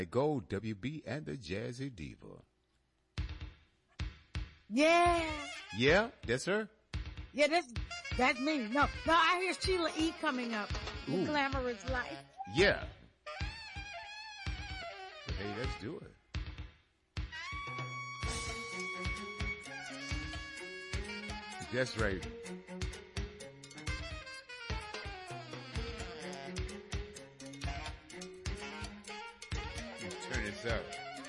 Go WB and the Jazzy Diva. Yeah. Yeah, that's her? Yeah, that's me. No, I hear Sheila E. coming up. The Glamorous Life. Yeah. But hey, let's do it. That's right. Turn this up.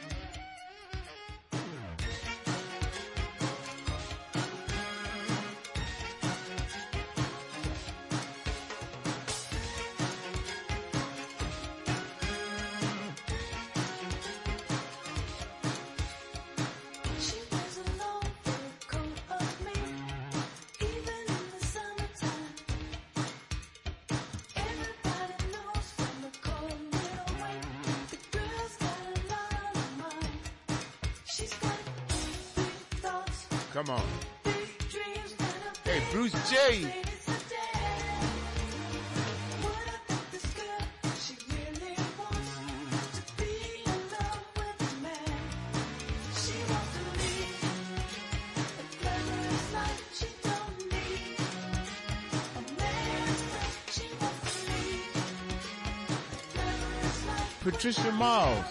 Come on. Hey, Bruce J. Patricia Miles.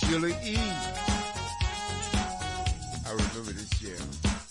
Sheila E. I remember this jam.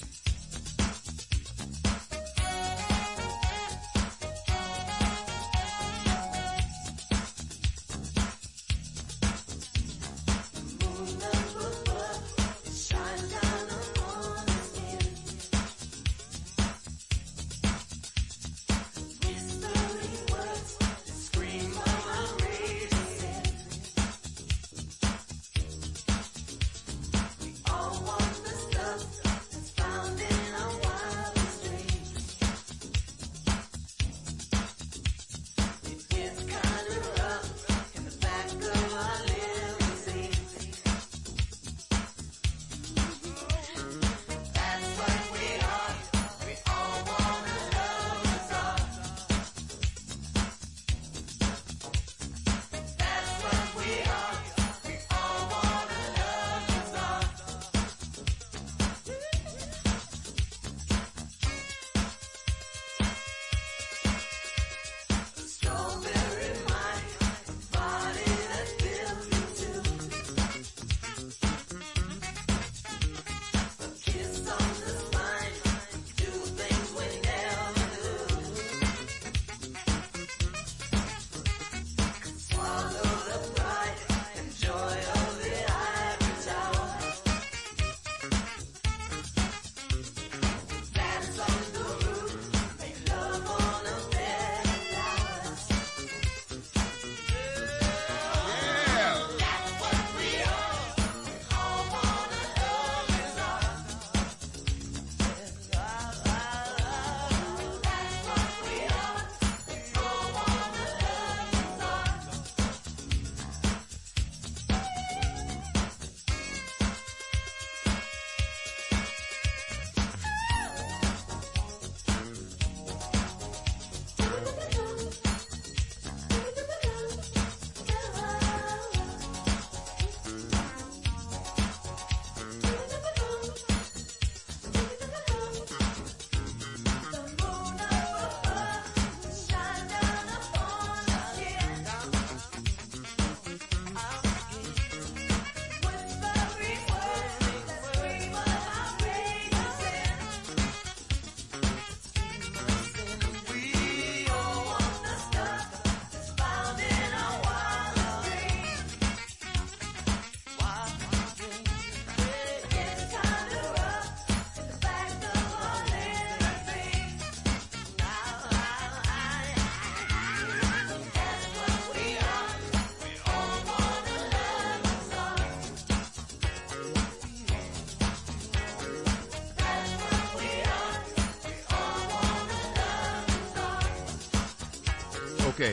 Okay.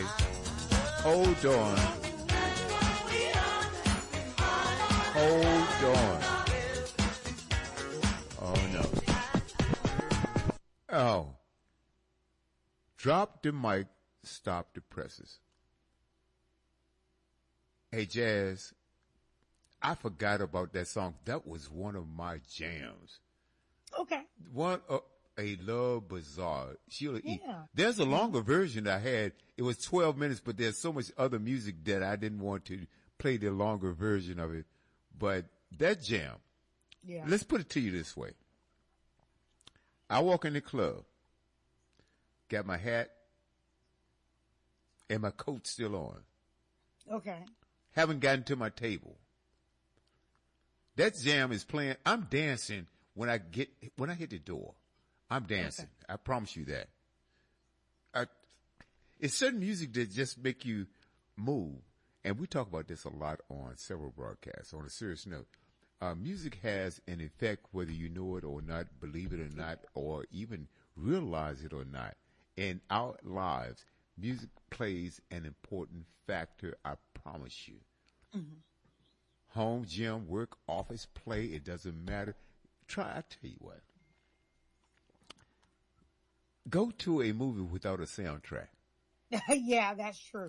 Hold on. Hold on. Oh, no. Oh. Drop the mic, stop the presses. Hey, Jazz, I forgot about that song. That was one of my jams. Okay. A Love Bazaar. Sheila E. Yeah. There's a longer version I had. It was 12 minutes, but there's so much other music that I didn't want to play the longer version of it. But that jam, Yeah. let's put it to you this way. I walk in the club, got my hat and my coat still on. Okay. Haven't gotten to my table. That jam is playing. I'm dancing when I hit the door. I'm dancing. Okay. I promise you that. It's certain music that just make you move. And we talk about this a lot on several broadcasts. On a serious note, music has an effect whether you know it or not, believe it or not, or even realize it or not. In our lives, music plays an important factor, I promise you. Mm-hmm. Home, gym, work, office, play, it doesn't matter. I tell you what. Go to a movie without a soundtrack. Yeah, that's true.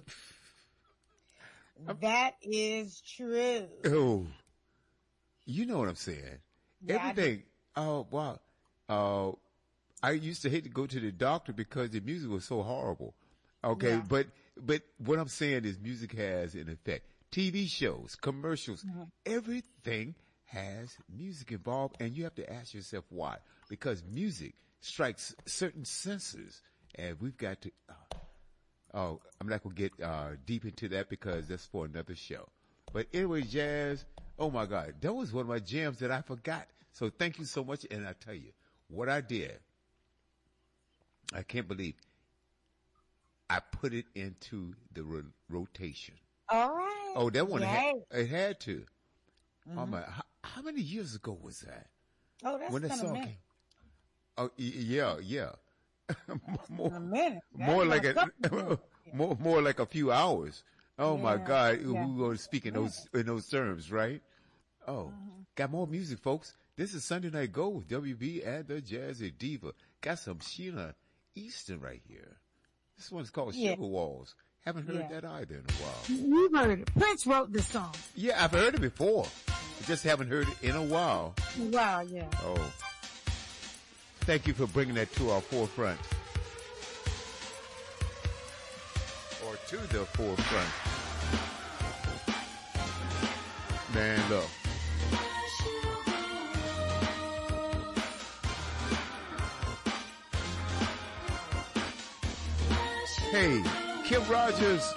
That is true. Oh, you know what I'm saying. Yeah, everything. Oh, wow. I used to hate to go to the doctor because the music was so horrible. Okay, yeah. But what I'm saying is music has an effect. TV shows, commercials, everything has music involved, and you have to ask yourself why. Because music strikes certain senses, and we've got to. I'm not gonna get deep into that because that's for another show. But anyway, Jazz. Oh my God, that was one of my jams that I forgot. So thank you so much, and I tell you what I did. I can't believe I put it into the rotation. All right. Oh, that one it had to. Oh my! How many years ago was that? Oh, that's when that song came. Oh, yeah. A minute. More like more like a few hours. Oh my God, we're going to speak in those terms, right? Oh, got more music, folks. This is Sunday Night Go with WB and the Jazzy Diva. Got some Sheena Easton right here. This one's called Sugar Walls. Haven't heard that either in a while. You've heard it. Prince wrote this song. Yeah, I've heard it before. I just haven't heard it in a while. Wow, yeah. Oh. Thank you for bringing that to our forefront. Or to the forefront. Man, look. Hey, Kim Rogers.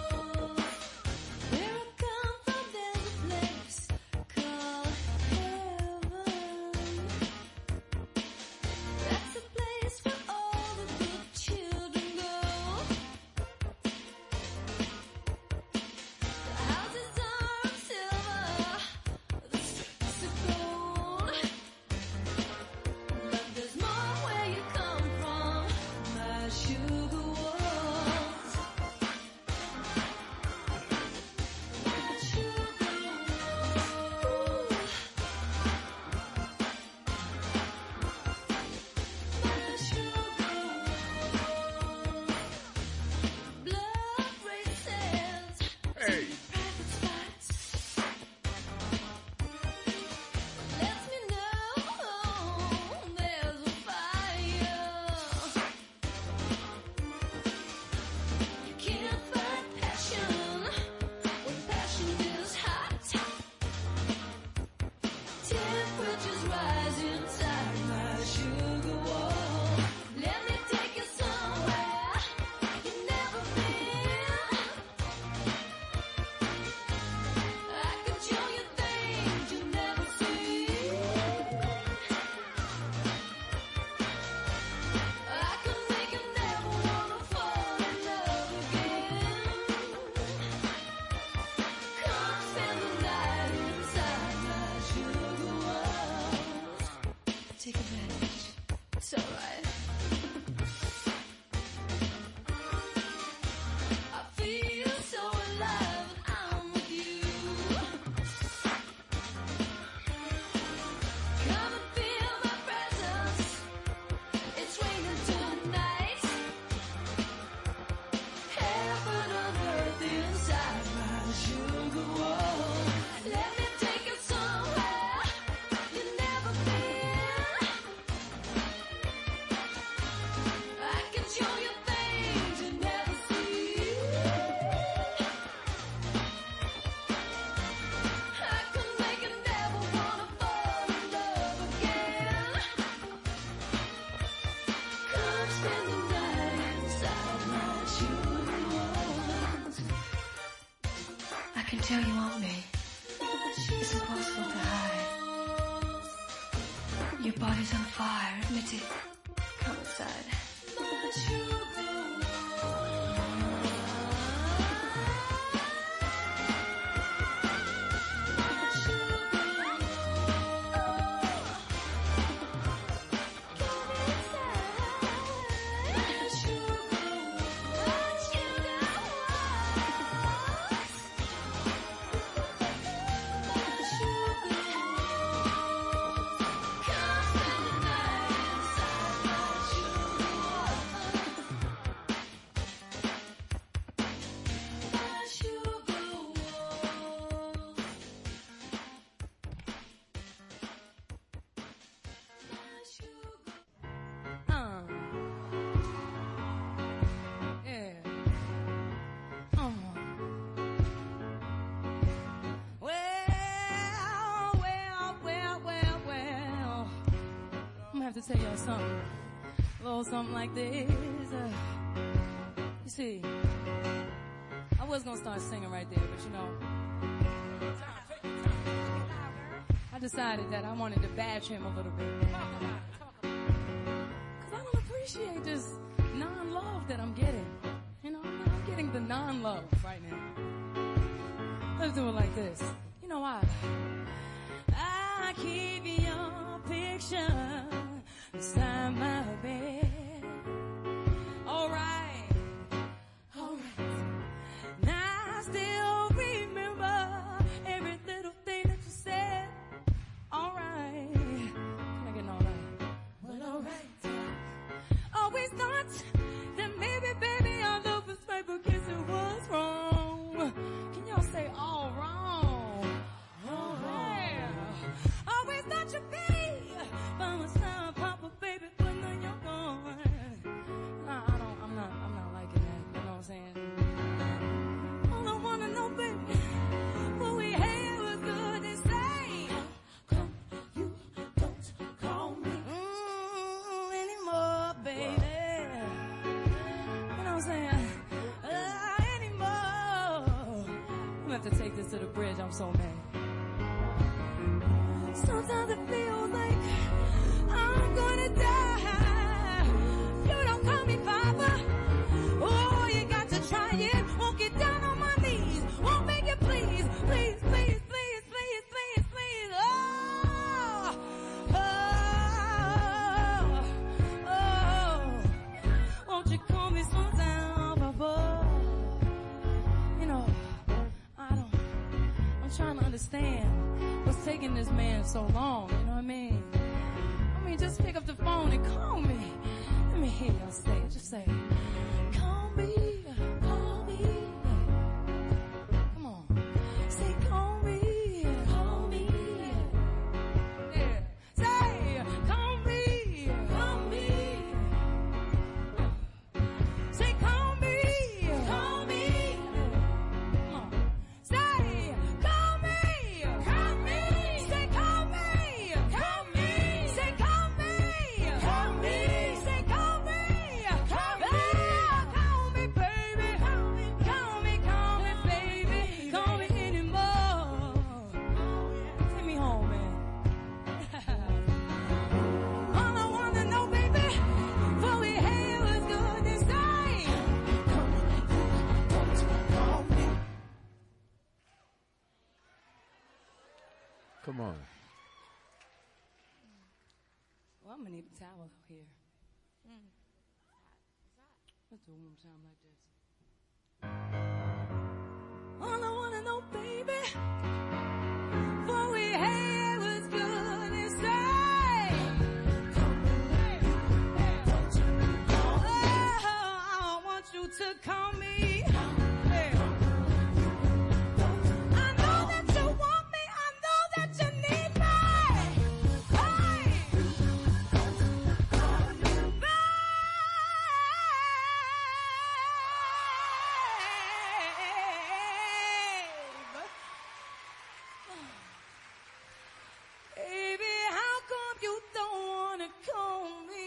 Tell you want me. It's impossible to hide. Your body's on fire, admit it. Come inside. to tell y'all something. A little something like this. You see, I was gonna start singing right there, but you know, I decided that I wanted to bash him a little bit. Cause I don't appreciate this non-love that I'm getting. You know, I'm getting the non-love right now. Let's do it like this. You know why? I keep your picture beside my bed. Alright, alright. Now I still remember every little thing that you said. Alright. Can I get an alright? Well, alright. Always thought that maybe, baby, our love was right, but guess it was wrong. Can y'all say all wrong? All right. Always thought you'd be by my side, Papa, baby, but now you're gone. I'm not liking that. You know what I'm saying? All I wanna know, baby, what we had was good and safe. Come, you don't call me anymore, baby. You know what I'm saying? Anymore. I'm gonna have to take this to the bridge. I'm so mad. Sometimes it feels like I'm gonna die. You don't call me Papa. Oh, you got to try it. Won't get down on my knees. Won't make it please. Please, please, please, please, please, please. Oh, oh, oh. Won't you call me sometime, Papa? You know, I'm trying to understand what's taking this man so long, you know what I mean? I mean, just pick up the phone and call me. Let me hear y'all say it. Just say, call me, call me. Come on. Say, call me, call me. Yeah. Say, call me, call me. Say, call me, call me. Come on. Say, call me, call me. Say, call me, call me. Say, call me, call me. Say, call me, call me. Call me, baby. Call me, baby. Call me anymore. Take me home, man. All I wanna know, baby, before we had was good this time. Come on. Well, I'm gonna need a towel out here. Let's do it one more time like this. All I wanna know, baby, what we had was good and safe. Oh, I want you to call me. I know that you want me. I know that you need me. Hey. Baby, how come you don't wanna call me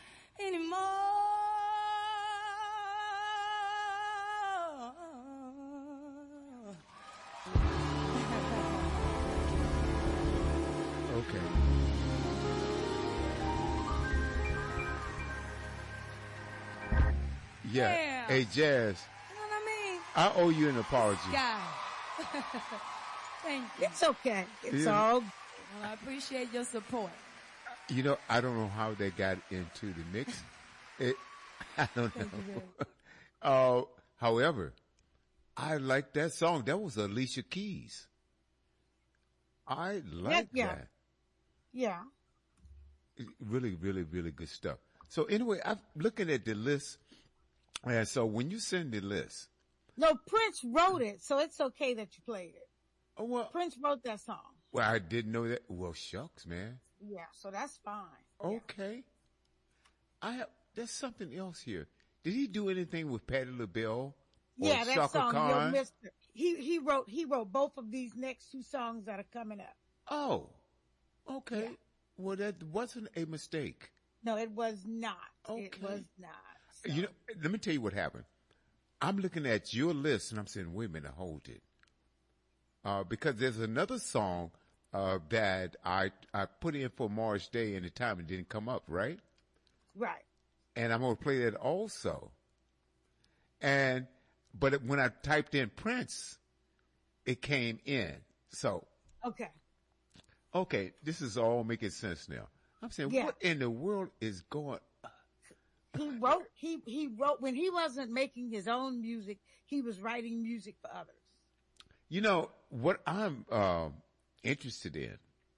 anymore? Okay. Yeah. Yeah. Hey, Jazz, You know what I mean? I owe you an apology. Guy. Thank you. It's okay. It's Yeah. all Well, I appreciate your support. You know, I don't know how they got into the mix. I don't know. However, I like that song. That was Alicia Keys. I like yeah. that. yeah. Really, really, really good stuff. So anyway, I'm looking at the list. And so when you send the list, No, Prince wrote it, so it's okay that you played it. oh, well, Prince wrote that song. well, I didn't know that. Well, shucks, man. Yeah, so that's fine. Yeah. Okay. There's something else here. Did he do anything with Patti LaBelle? Yeah, or that Shaka song, Khan? Yo Mister. He wrote both of these next two songs that are coming up. Oh, okay. Yeah. Well, that wasn't a mistake. No, it was not. Okay. It was not. So. You know, let me tell you what happened. I'm looking at your list and I'm saying, wait a minute, hold it. Because there's another song that I put in for Morris Day and the time it didn't come up, right? Right. And I'm going to play that also. But when I typed in Prince, it came in. So. Okay, this is all making sense now. I'm saying, what in the world is going on? He wrote, when he wasn't making his own music, he was writing music for others. You know, what I'm interested in,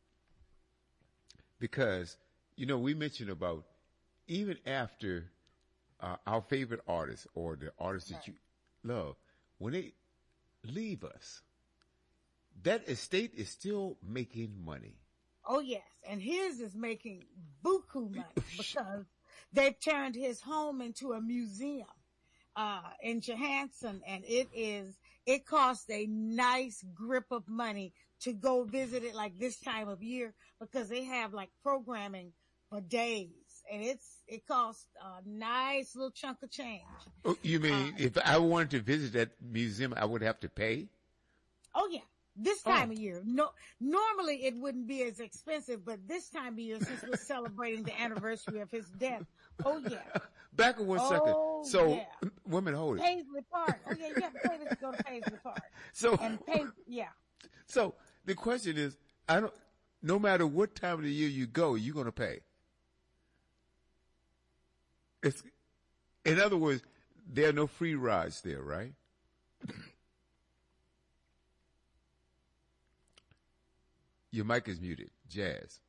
because, you know, we mentioned about even after our favorite artists or the artists that you love, when they leave us, that estate is still making money. Oh, yes. And his is making buku money because they've turned his home into a museum in Johansson, and it costs a nice grip of money to go visit it like this time of year because they have like programming for days, and it costs a nice little chunk of change. Oh, you mean if I wanted to visit that museum, I would have to pay? Oh, yeah. This time of year. No, normally it wouldn't be as expensive, but this time of year, since we're celebrating the anniversary of his death. Oh, yeah. Back in 1 second. So, women, hold it. Paisley Park. Oh, yeah, you have to pay to go to Paisley Park. So, yeah. So, the question is, no matter what time of the year you go, you're going to pay. In other words, there are no free rides there, right? Your mic is muted. Jazz.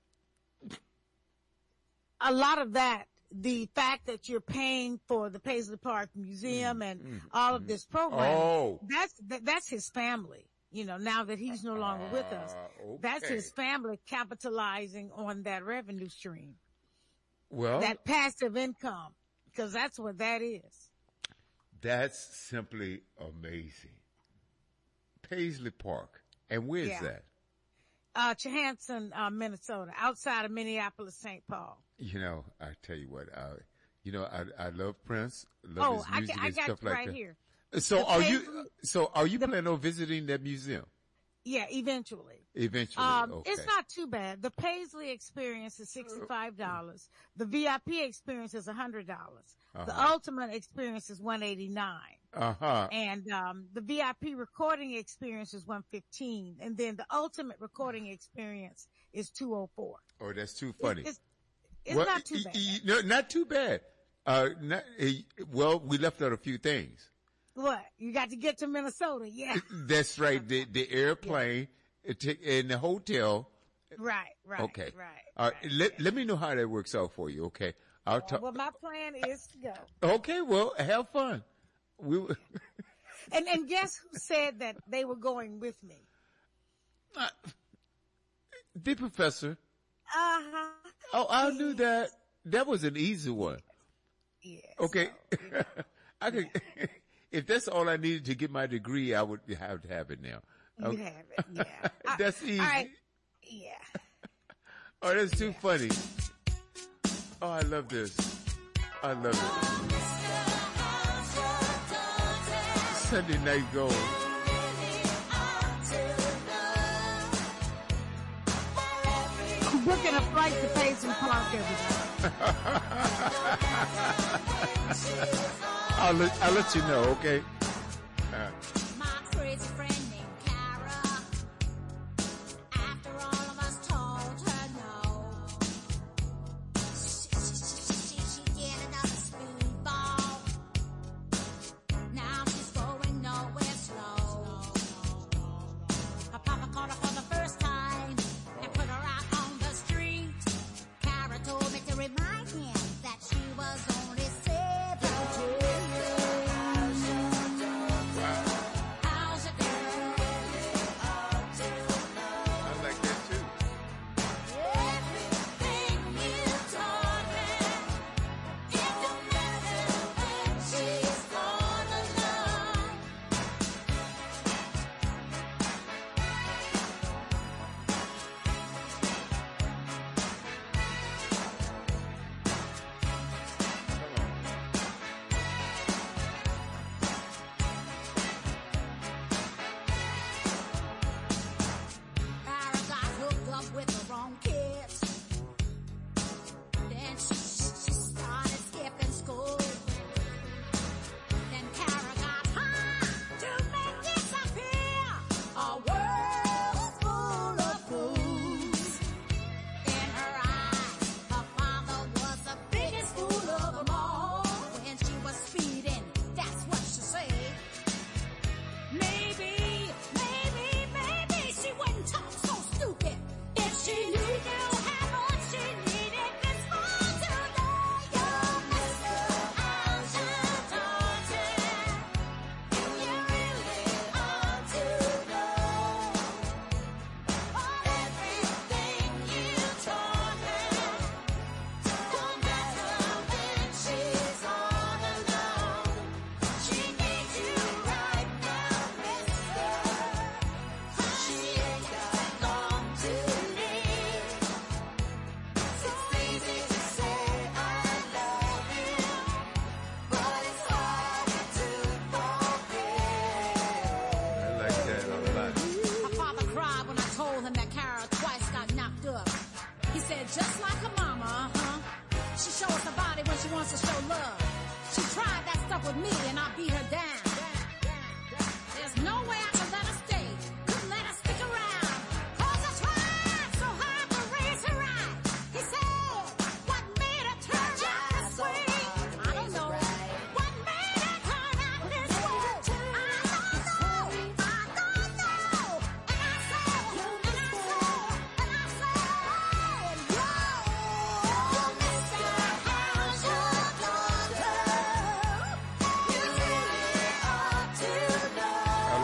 A lot of that, the fact that you're paying for the Paisley Park Museum and all of this program, that's his family. You know, now that he's no longer with us, that's his family capitalizing on that revenue stream. Well, that passive income, because that's what that is. That's simply amazing. Paisley Park. And where is that? Johansson, Minnesota, outside of Minneapolis, St. Paul. You know, I tell you what, I love Prince, love his music and stuff like that. Here. So are you planning on visiting that museum? Yeah, eventually. Eventually, okay. It's not too bad. The Paisley experience is $65. The VIP experience is $100. The ultimate experience is $189. And the VIP recording experience is $115. And then the ultimate recording experience is $204. Oh, that's too funny. It's not too bad. No, not too bad. Well, we left out a few things. What? You got to get to Minnesota, yeah. That's right. The airplane and the hotel. Right. Okay. Right. Let me know how that works out for you, okay? I'll talk. Well, my plan is to go. Okay, well, have fun. And guess who said that they were going with me? The professor. Uh-huh. Oh, I knew that. That was an easy one. Yeah. Okay. So, I could. If that's all I needed to get my degree, I would have to have it now. You have it, yeah. That's easy. All right. Yeah. Oh, that's too funny. Oh, I love this. I love it. Sunday Night Gold. I'm booking a flight to Paisley Park every I'll let you know, okay? My crazy friend named Cara, after all of us told her no, she did another speedball. Now she's going nowhere slow. Her papa caught her for the first time and put her out on the street. Cara told me to remind him that she was only 17.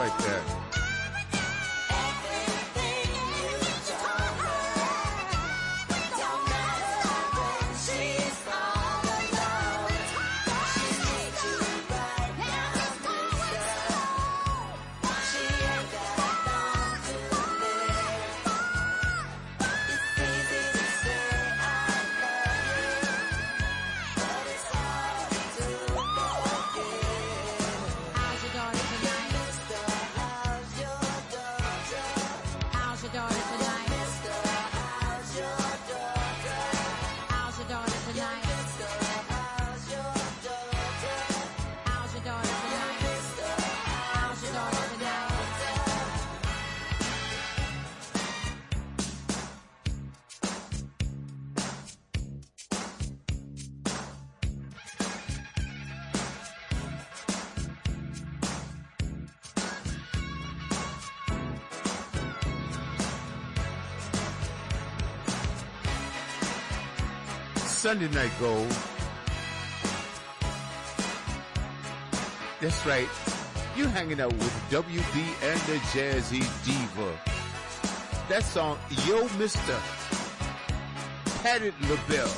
like that. Sunday Night Gold. That's right. You hanging out with WB and the Jazzy Diva. That song, Yo Mister, Patti LaBelle,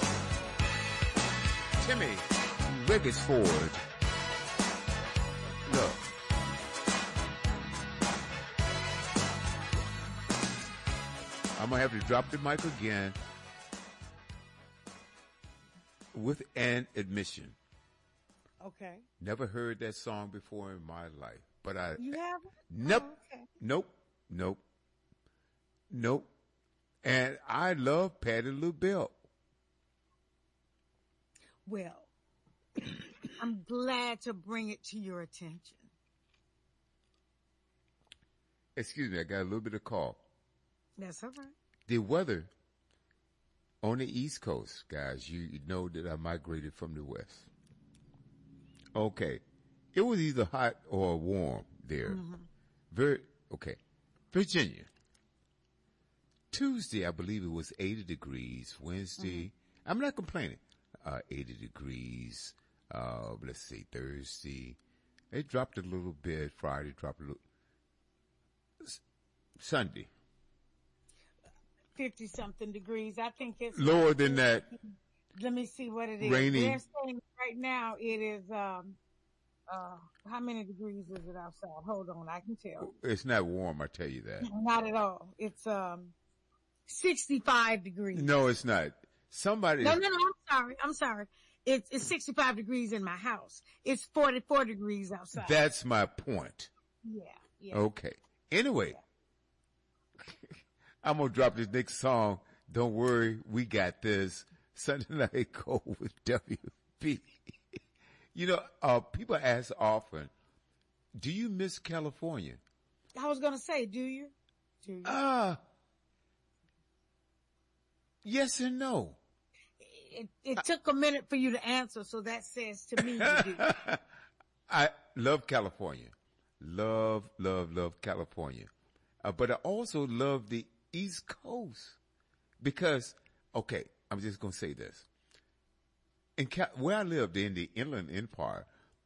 Timmy Wiggisford. Look. I'm going to have to drop the mic again with an admission. Okay. Never heard that song before in my life, but You haven't? Nope. Oh, okay. Nope. And I love Patti LaBelle. Well, I'm glad to bring it to your attention. Excuse me, I got a little bit of cough. That's all right. The weather on the East Coast, guys, you know that I migrated from the West. Okay. It was either hot or warm there. Mm-hmm. Okay. Virginia. Tuesday, I believe it was 80 degrees. Wednesday, I'm not complaining. 80 degrees. Let's see, Thursday. It dropped a little bit. Friday dropped a little. Sunday. 50-something degrees. I think it's lower than that. Let me see what it is. Rainy. They're saying right now it is, how many degrees is it outside? Hold on, I can tell. It's not warm, I tell you that. Not at all. It's, 65 degrees. No, it's not. Somebody. No, I'm sorry. It's 65 degrees in my house. It's 44 degrees outside. That's my point. Yeah. Okay. Anyway, I'm going to drop this next song. Don't worry, we got this. Sunday Night Gold with WB. You know, people ask often, do you miss California? I was going to say, do you? Yes and no. It took a minute for you to answer, so that says to me you do. I love California. Love California. But I also love the East Coast because, okay, I'm just going to say this. Where I lived in the Inland Empire,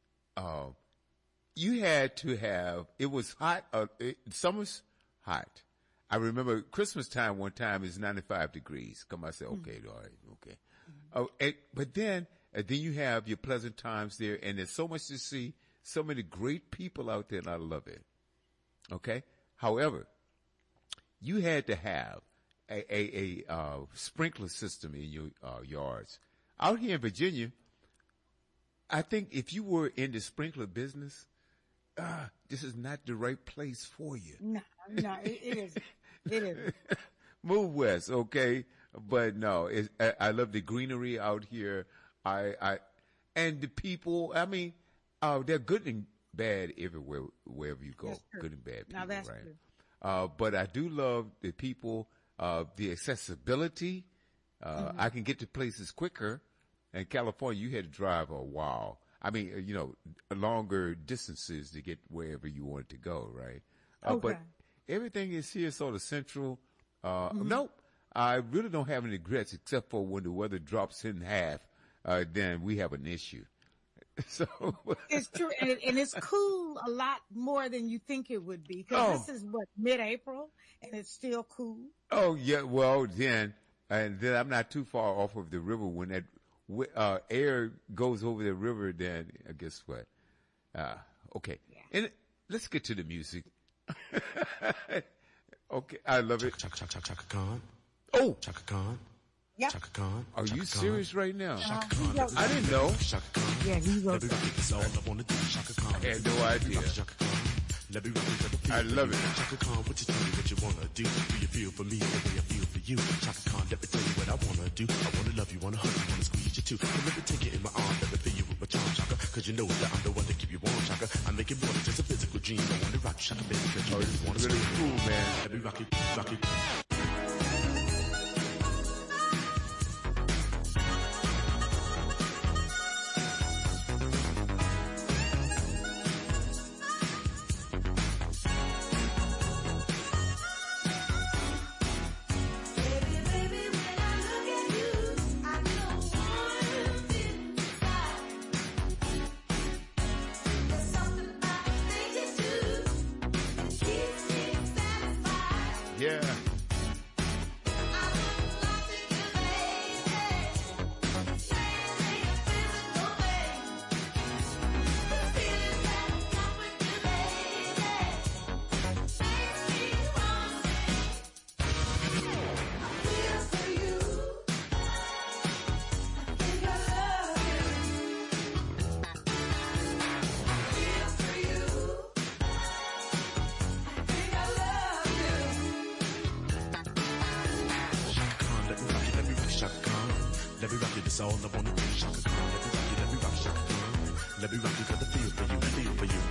you had to have, it was hot, summer's hot. I remember Christmas time one time is 95 degrees. I said, okay, all right, okay. But then you have your pleasant times there, and there's so much to see, so many great people out there, and I love it. Okay? However, you had to have a sprinkler system in your yards. Out here in Virginia, I think if you were in the sprinkler business, this is not the right place for you. No, it isn't. It isn't. Move west, okay? But no, I love the greenery out here. And the people, I mean, they're good and bad everywhere, wherever you go. Good and bad people, now that's right? True. But I do love the people, the accessibility. I can get to places quicker. In California, you had to drive a while. I mean, longer distances to get wherever you wanted to go, right? Okay. But everything is here sort of central. Nope. I really don't have any regrets except for when the weather drops in half, then we have an issue. So It's true, and it's cool a lot more than you think it would be. Because Oh. this is what, mid-April, and it's still cool. oh yeah, well then, and then I'm not too far off of the river. When that air goes over the river, then guess what? Okay, and let's get to the music. Okay, I love it. Chaka Chaka Chaka Khan. Oh, Chaka Khan. Yep. Chaka Khan. are you serious right now? He wrote I didn't know. Chaka Khan. Yeah, he wrote Let me rock it, that's all I wanna do. Chaka Khan. I had no idea. Chaka Khan. Let me rock it, let me feel I for love you. it. Chaka Khan, what you tell me what you wanna do? Do you feel for me the way I feel for you? Chaka Khan, let me tell you what I wanna do. I wanna love you, wanna hug you, wanna squeeze you too. And let me take you in my arms, let me feel you with my charm, Chaka. Cause you know that I'm the one to keep you warm, Chaka. I make it more than just a physical dream. I wanna rock you, Chaka, baby, cause you really wanna Really scream. cool, man. Let me rock it, rock it. Yeah. Chaka Khan. Let me rock it, that's all I wanna do. Chaka Khan. Let me rock it, Chaka Khan. Let me rock it, got the feel for you, feel for you.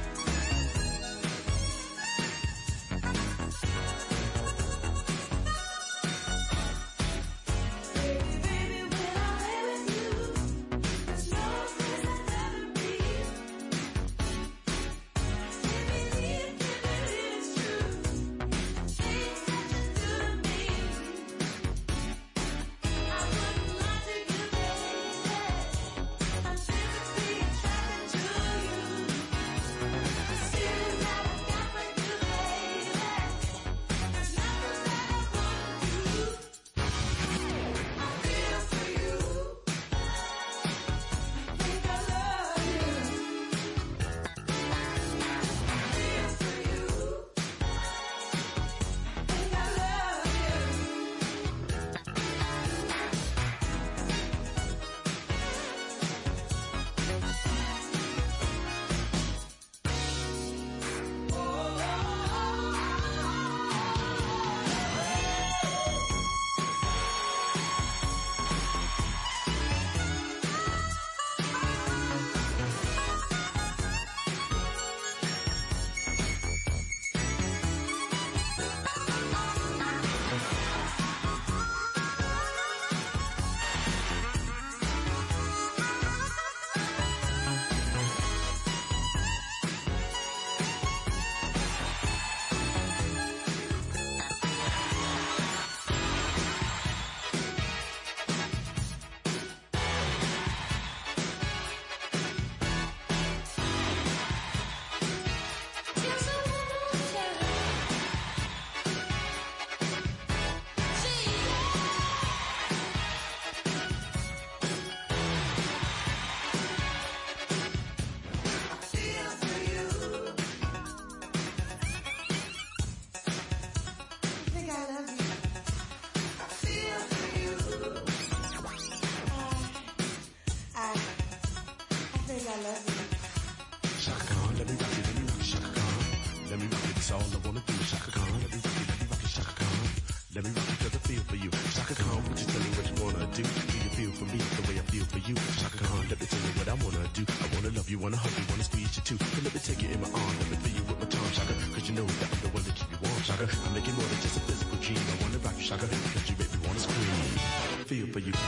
Chaka Khan, let me rock it, Chaka Khan. Let me rock it, that's all I wanna do. Chaka Khan, let me rock it, Chaka Khan. Let me rock it, cause I feel for you. Chaka Khan, would you tell me what you wanna do? Do you feel for me the way I feel for you? Chaka Khan, let me tell you what I wanna do. I wanna love you, wanna hug you, wanna squeeze you too. And let me take you in my arms, let me feel you with my tongue, Chaka. Cause you know that I'm the one to keep you warm, Chaka. I'm making more than just a physical dream. I wanna rock you, Chaka, cause you make me wanna scream. Feel for you.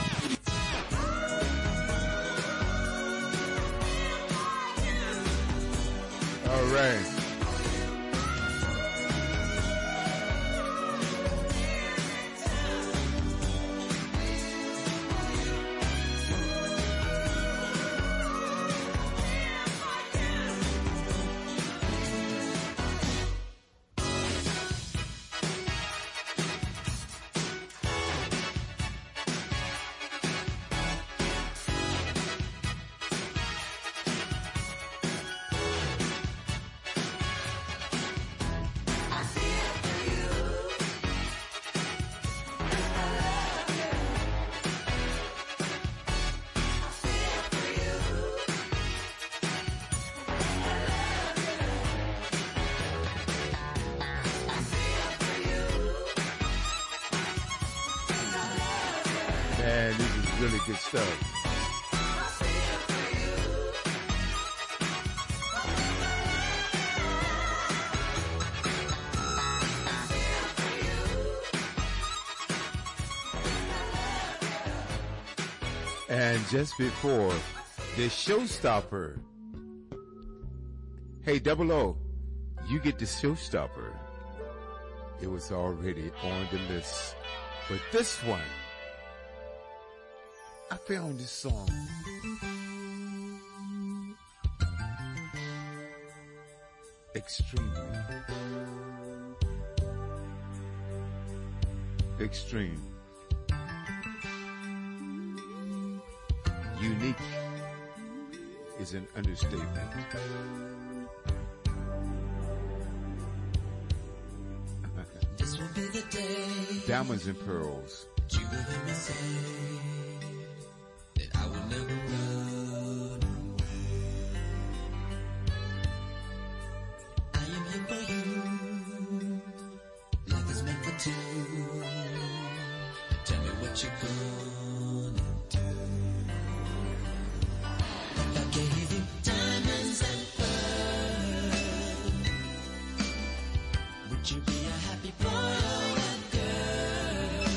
All right. Man, this is really good stuff. And just before, the showstopper. Hey, Double O, you get the showstopper. It was already on the list. But this one, I found this song. Extremely. Extreme. Unique is an understatement. This will be the day. Diamonds and Pearls. You will hear me say that I will never run away. I am here for you. Life is meant for two. Tell me what you're gonna do. If I gave you diamonds and pearls, would you be a happy boy or a girl?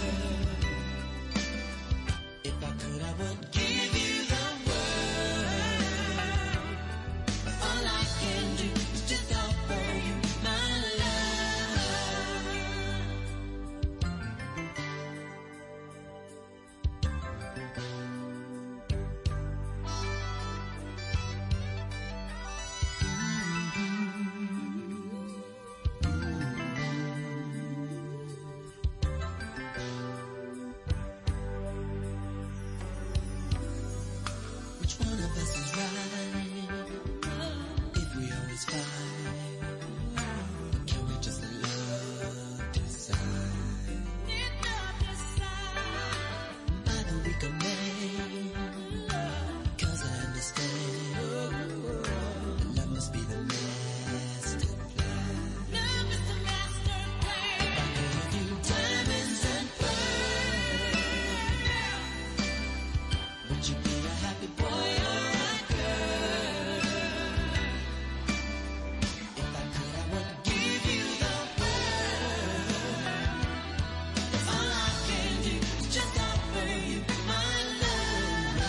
If I could, I would give you the world. All I can do is just offer you my love. Which one of us is right? If we always fight, can we just let love decide? Either we can make, 'cause I understand love must be the master plan. If I gave you diamonds and pearls, would you be a happy boy or a girl? If I could, I would give you the world. All I can do is just offer you my love.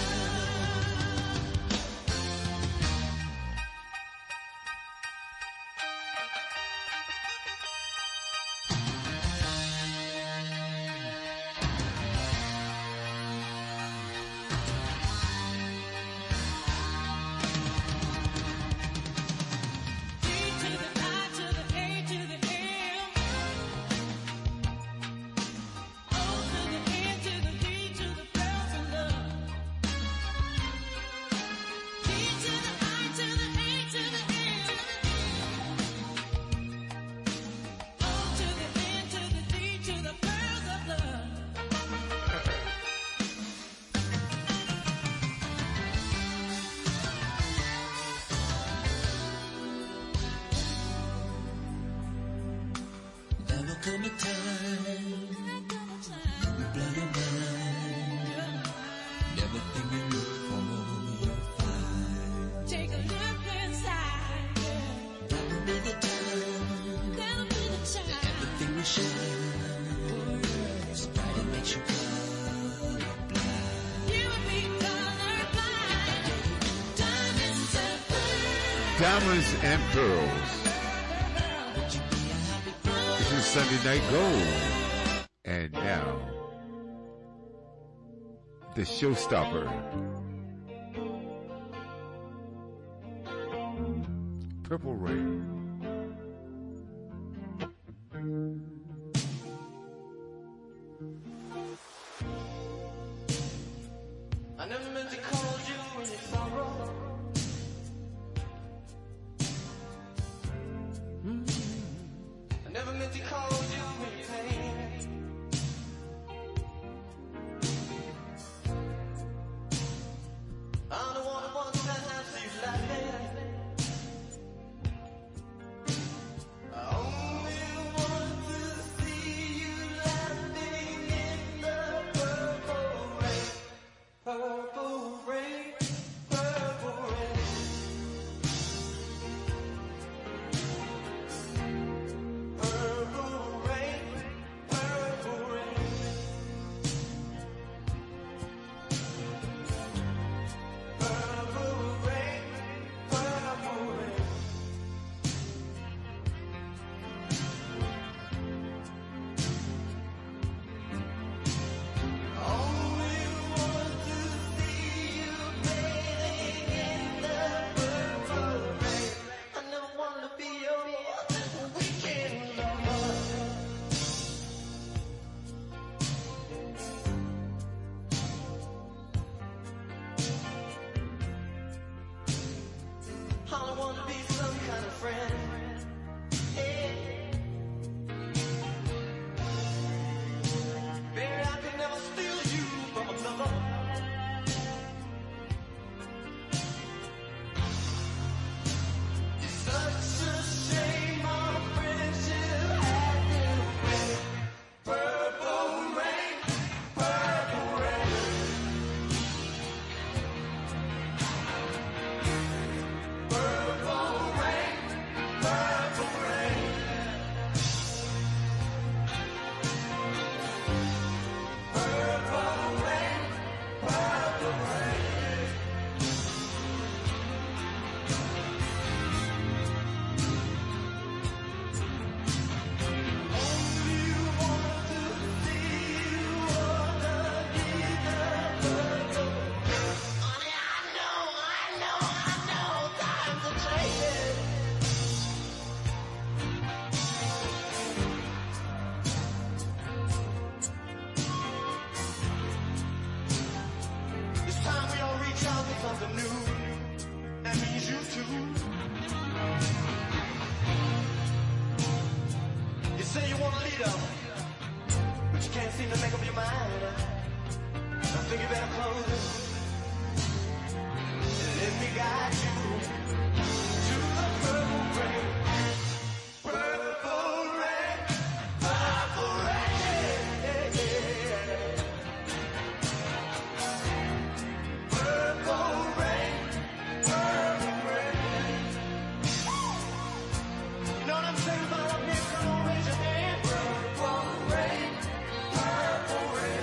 D to the I to the A to the M, O to the N to the D to the pearls of love. D to the I to the A to the M, O to the N to the D to the pearls of love. There will come a time you blow your mind. Everything you look for, you'll find. Take a look inside. That will be the time. That'll be the time. Everything will shine. So bright it makes you colorblind. You will be colorblind. Diamonds and pearls. Diamonds and Pearls. Would you be a happy boy? This is Sunday Night Gold. And now, the showstopper. Purple Rain. I never meant to call you in your sorrow. I never meant to call you in your pain. I'm the one who wants to have you laughing. I only want to see you laughing in the purple rain. be your weekend lover. I wanna be some kind of friend. Hey. Baby, I can never steal you from another. It's such a shame our friendship had been wet. Purple rain, purple rain. Purple rain, purple rain. Purple rain, purple rain. Only you want to see what the purple. Honey, I know, times are changing. It's time we all reach out to something new. That means you too. You say you want a leader, but you can't seem to make up your mind. I think you better close it. Let me guide you to the purple rain. Purple rain, purple rain. Purple rain, purple rain. You know what I'm saying about up here? Come on, raise your hand. Purple rain, purple rain.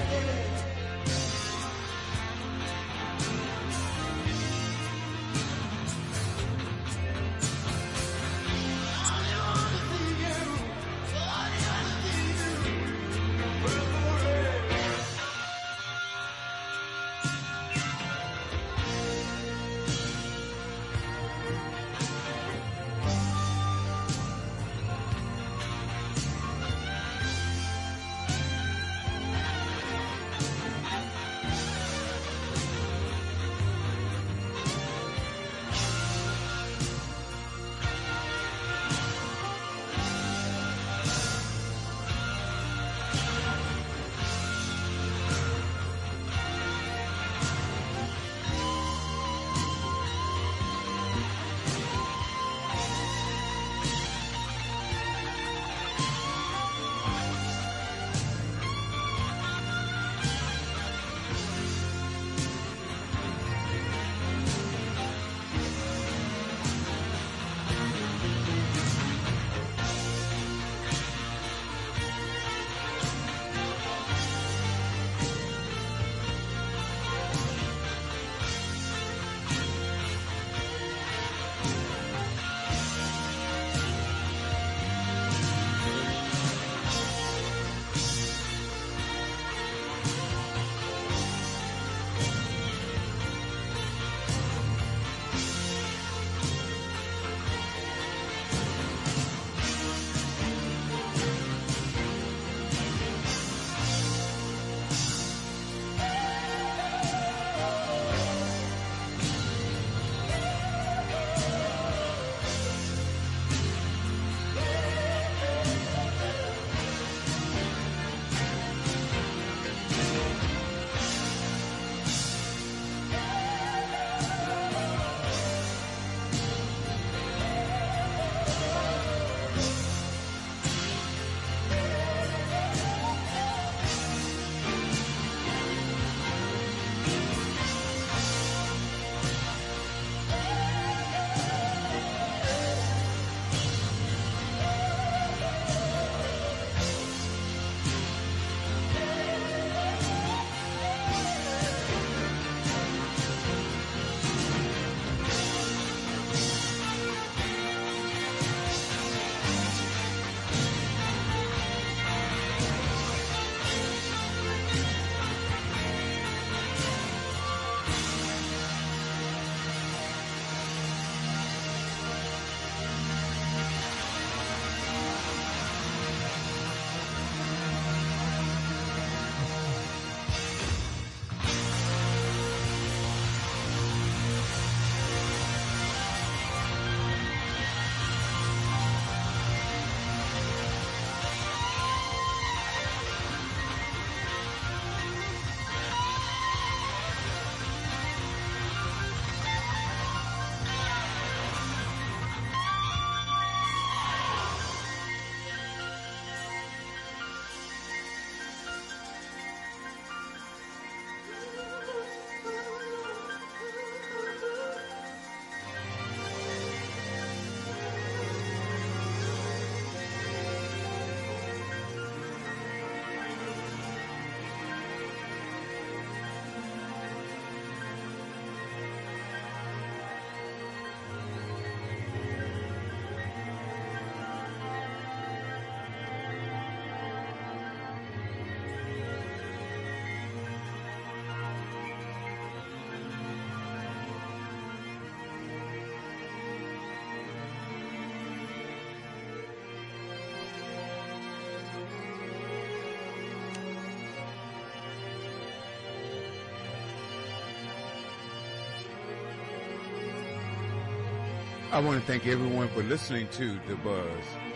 I want to thank everyone for listening to The Buzz.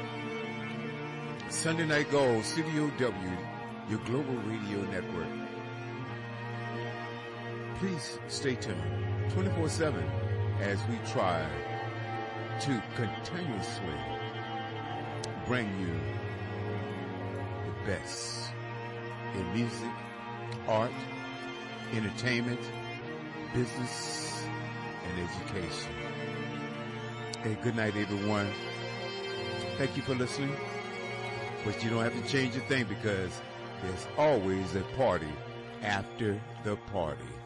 Sunday Night Gold, Studio W, your global radio network. Please stay tuned 24/7 as we try to continuously bring you the best in music, art, entertainment, business, and education. Hey, good night, everyone. Thank you for listening. But you don't have to change a thing because there's always a party after the party.